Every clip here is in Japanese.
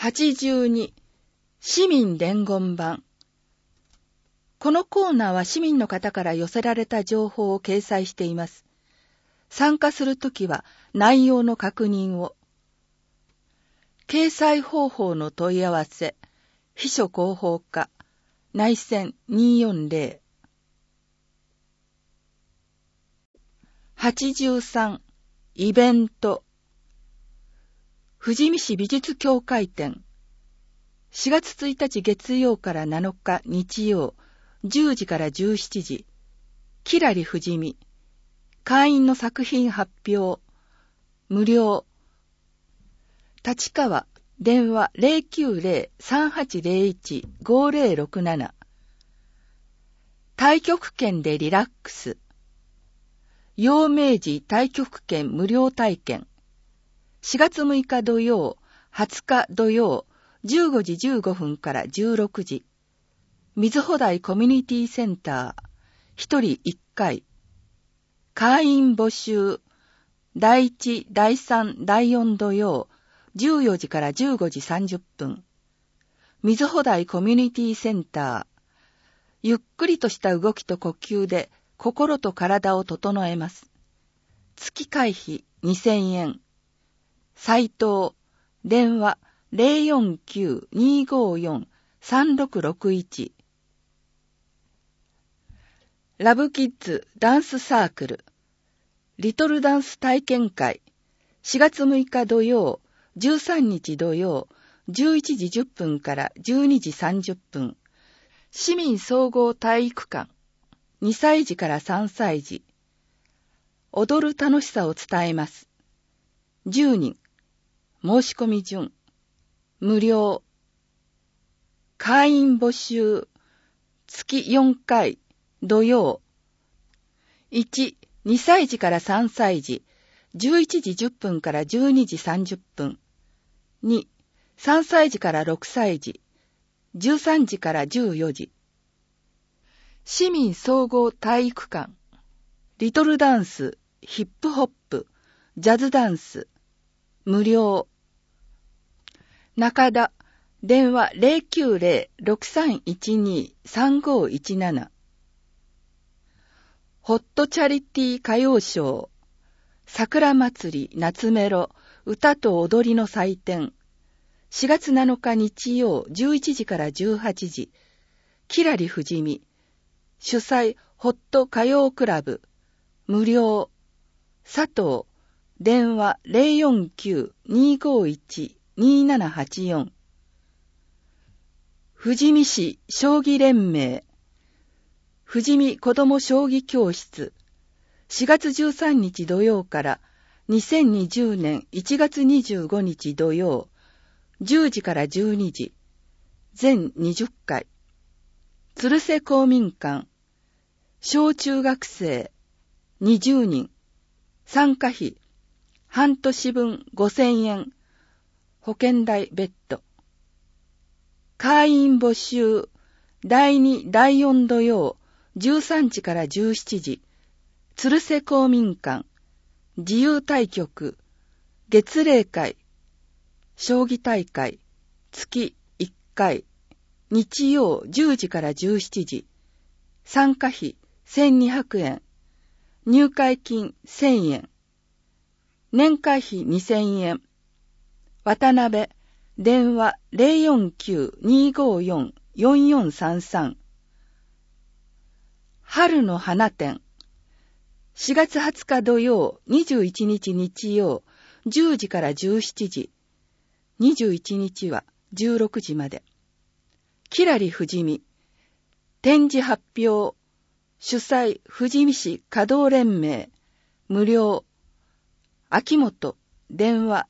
82市民伝言版。このコーナーは市民の方から寄せられた情報を掲載しています。参加するときは内容の確認を。掲載方法の問い合わせ、秘書広報課、内線240。83イベント。富士見市美術協会展。4月1日月曜から7日日曜、10時から17時。きらり富士見。会員の作品発表。無料。立川、電話 090-3801-5067。太極拳でリラックス。陽明寺太極拳無料体験。4月6日土曜、20日土曜、15時15分から16時。水穂台コミュニティセンター。1人1回。会員募集。第1、第3、第4土曜、14時から15時30分。水穂台コミュニティセンター。ゆっくりとした動きと呼吸で心と体を整えます。月会費2000円。斉藤、電話049-254-3661。ラブキッズダンスサークル。リトルダンス体験会。4月6日土曜、13日土曜、11時10分から12時30分。市民総合体育館。2歳児から3歳児。踊る楽しさを伝えます。10人。申し込み順。無料。会員募集。月4回。土曜。1、2歳児から3歳児。11時10分から12時30分。2、3歳児から6歳児。13時から14時。市民総合体育館。リトルダンス、ヒップホップ、ジャズダンス。無料。中田、電話 090-6312-3517。ホットチャリティ歌謡ショー。桜祭り夏メロ歌と踊りの祭典。4月7日日曜11時から18時。きらり富士見。主催ホット歌謡クラブ。無料。佐藤。電話 049-251-2784。富士見市将棋連盟。富士見子ども将棋教室。4月13日土曜から2020年1月25日土曜、10時から12時。全20回。鶴瀬公民館。小中学生。20人。参加費。半年分5000円。保険代別途。会員募集。第2、第4土曜、13時から17時。鶴瀬公民館。自由対局。月例会。将棋大会。月1回。日曜10時から17時。参加費1200円。入会金1000円。年会費2000円。渡辺、電話 049-254-4433。春の花展。4月20日土曜、21日日曜、10時から17時。21日は16時まで。きらり富士見。展示発表。主催富士見市稼働連盟。無料。秋元。電話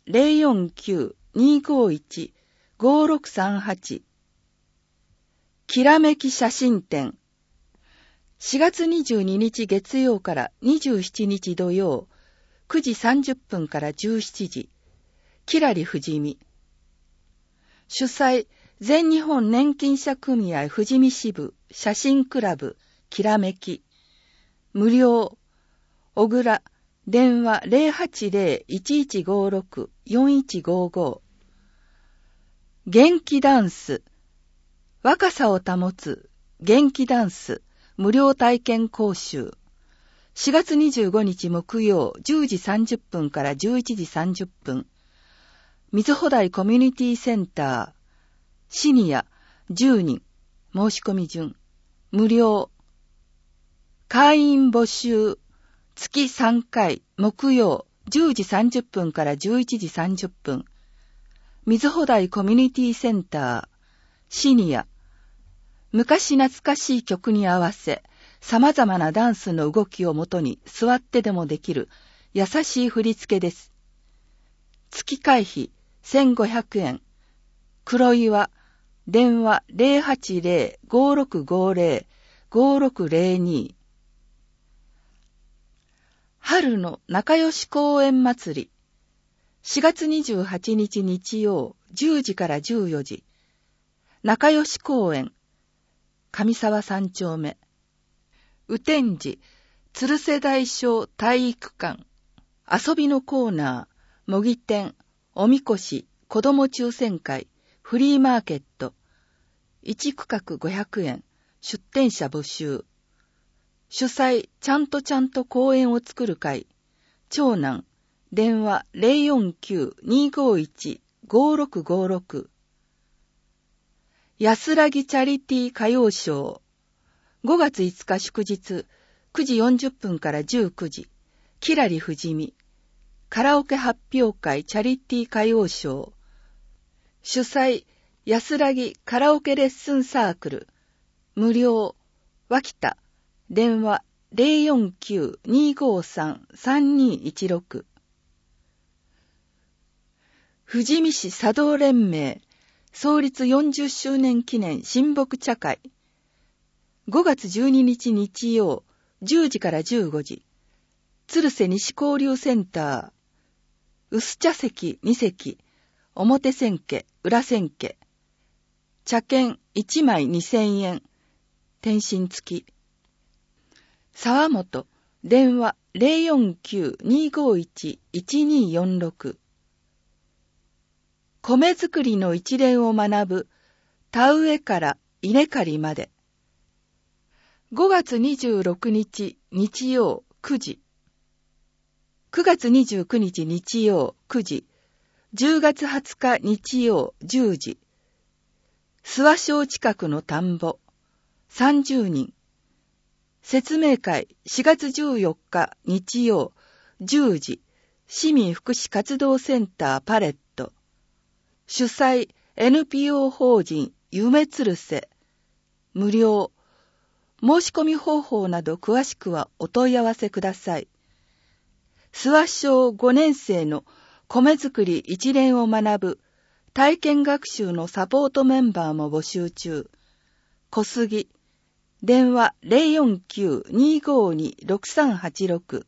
049-251-5638。きらめき写真展。4月22日月曜から27日土曜、9時30分から17時。きらり富士見。主催、全日本年金者組合富士見支部写真クラブきらめき。無料。小倉、電話 080-1156-4155。 元気ダンス、若さを保つ元気ダンス無料体験講習。4月25日木曜10時30分から11時30分。水穂台コミュニティセンター、シニア10人、申し込み順、無料。会員募集、月3回、木曜10時30分から11時30分。水穂台コミュニティセンター、シニア。昔懐かしい曲に合わせ、様々なダンスの動きをもとに座ってでもできる優しい振り付けです。月会費1500円。黒岩、電話 080-5650-5602。春の仲良し公園祭り。4月28日日曜10時から14時。仲良し公園。上沢3丁目。雨天時、鶴瀬大小体育館。遊びのコーナー、模擬店、おみこし、子ども抽選会、フリーマーケット。1区画500円、出店者募集。主催、ちゃんと公園を作る会。長男、電話 049-251-5656。安らぎチャリティ歌謡ショー。5月5日祝日、9時40分から19時。きらりふじみ。カラオケ発表会チャリティ歌謡ショー。主催、安らぎカラオケレッスンサークル。無料。脇田。電話 049-253-3216。富士見市茶道連盟創立40周年記念親睦茶会。5月12日日曜10時から15時。鶴瀬西交流センター。薄茶席2席。表千家、裏千家。茶券1枚2000円。転身付き。沢本、電話 049-251-1246。米作りの一連を学ぶ、田植えから稲刈りまで。5月26日日曜9時。9月29日日曜9時。10月20日日曜10時。諏訪省近くの田んぼ。30人。説明会4月14日日曜10時。市民福祉活動センターパレット。主催 NPO 法人夢鶴瀬。無料。申し込み方法など詳しくはお問い合わせください。諏訪小5年生の米作り一連を学ぶ体験学習のサポートメンバーも募集中。小杉。電話 049-252-6386。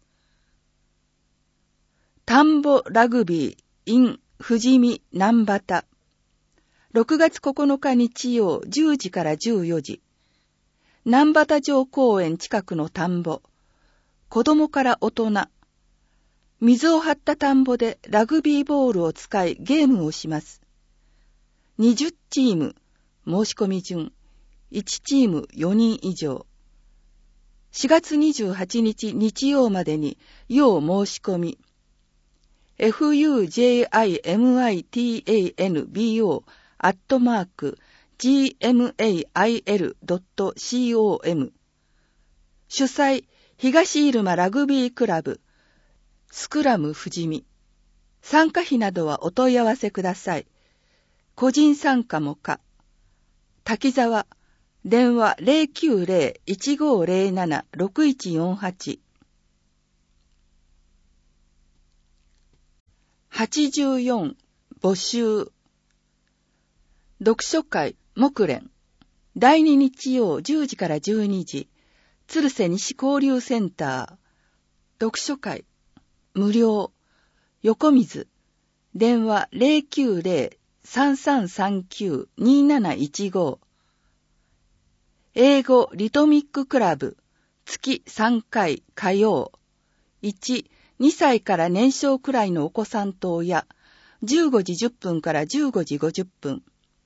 田んぼラグビー in 富士見南畑。6月9日日曜10時から14時。南畑城公園近くの田んぼ。子供から大人。水を張った田んぼでラグビーボールを使いゲームをします。20チーム。申し込み順。1チーム4人以上。4月28日日曜までに要申し込み。fujiminbo@gmail.com。主催、東入間ラグビークラブ。スクラム富士見。参加費などはお問い合わせください。個人参加も可。滝沢。電話 090-1507-6148。84募集。読書会木蓮。第2日曜10時から12時。鶴瀬西交流センター。読書会無料。横水。電話 090-3339-2715。英語リトミッククラブ。月3回火曜。1、2歳から年少くらいのお子さんと親。15時10分から15時50分。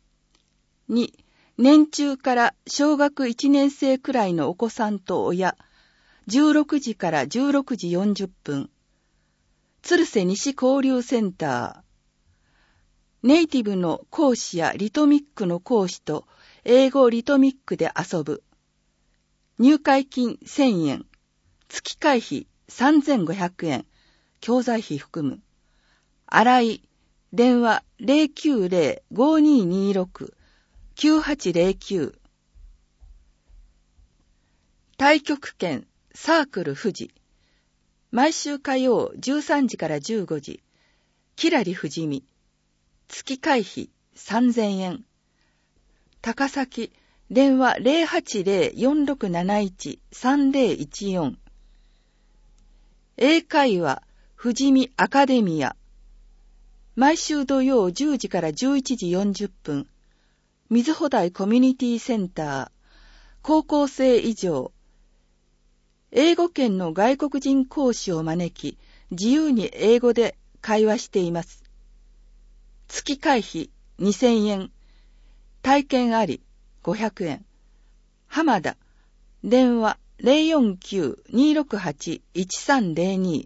2、年中から小学1年生くらいのお子さんと親、16時から16時40分。鶴瀬西交流センター。ネイティブの講師やリトミックの講師と英語リトミックで遊ぶ。入会金1000円。月会費3500円。教材費含む。新井。電話 090-5226-9809。太極拳サークル富士。毎週火曜13時から15時。きらり富士見。月会費3000円。高崎。電話 080-4671-3014。英会話富士見アカデミア。毎週土曜10時から11時40分。水穂台コミュニティセンター。高校生以上。英語圏の外国人講師を招き、自由に英語で会話しています。月会費2000円。体験あり500円。浜田。電話 049-268-1302。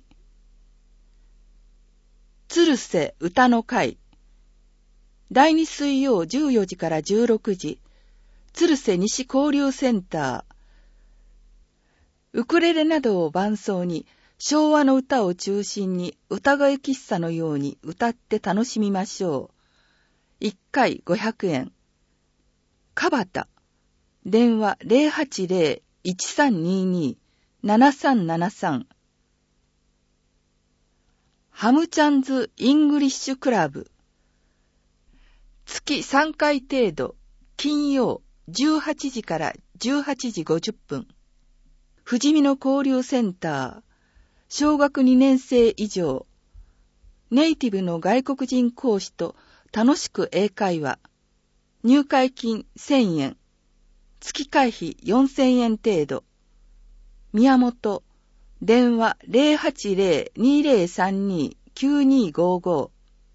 鶴瀬歌の会。第2水曜14時から16時。鶴瀬西交流センター。ウクレレなどを伴奏に昭和の歌を中心に歌声喫茶のように歌って楽しみましょう。1回500円。川端。電話 080-1322-7373。ハムチャンズ・イングリッシュ・クラブ。月3回程度、金曜18時から18時50分。富士見の交流センター。小学2年生以上。ネイティブの外国人講師と楽しく英会話。入会金1000円。月会費4000円程度。宮本。電話 080-2032-9255。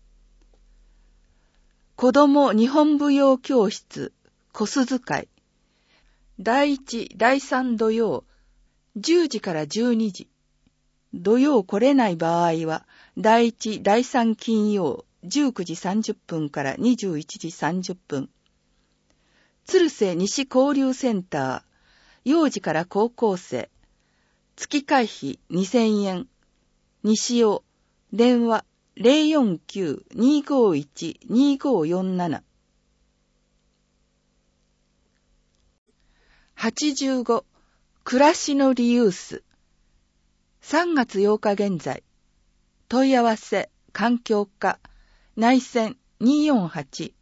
子供日本舞踊教室、小鈴会。第1、第3土曜、10時から12時。土曜来れない場合は、第1、第3金曜、19時30分から21時30分。鶴瀬西交流センター、幼児から高校生。月会費2000円。西尾。電話 049-251-2547。85. 暮らしのリユース。3月8日現在。問い合わせ、環境課、内線248。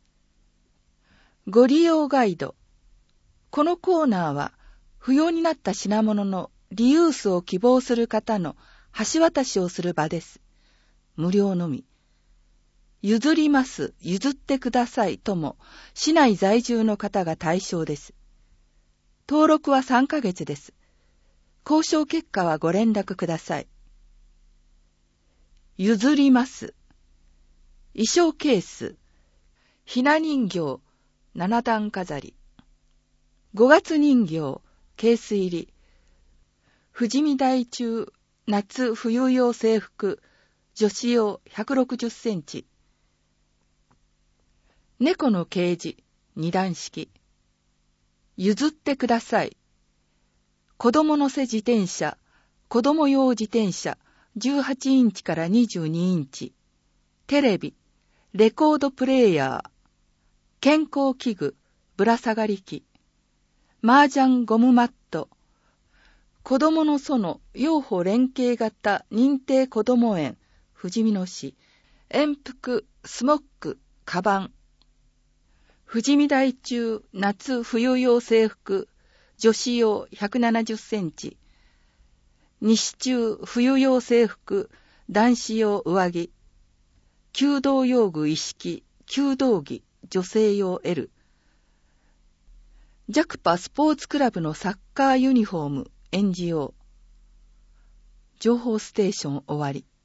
ご利用ガイド。このコーナーは、不要になった品物のリユースを希望する方の橋渡しをする場です。無料のみ。譲ります、譲ってくださいとも、市内在住の方が対象です。登録は3ヶ月です。交渉結果はご連絡ください。譲ります。衣装ケース、ひな人形、7段飾り。5月人形、ケース入り。富士見台中、夏冬用制服、女子用160センチ。猫のケージ、2段式。譲ってください。子供乗せ自転車、子供用自転車、18インチから22インチ。テレビ、レコードプレイヤー。健康器具、ぶら下がり機。麻雀ゴムマット。子供の園、養護連携型認定こども園、富士見野市。遠服、スモック、カバン。富士見台中、夏冬用制服、女子用170センチ。西中冬用制服、男子用上着。弓道用具一式、弓道着、女性用 L。ジャクパスポーツクラブのサッカーユニフォーム、エンジ用。情報ステーション終わり。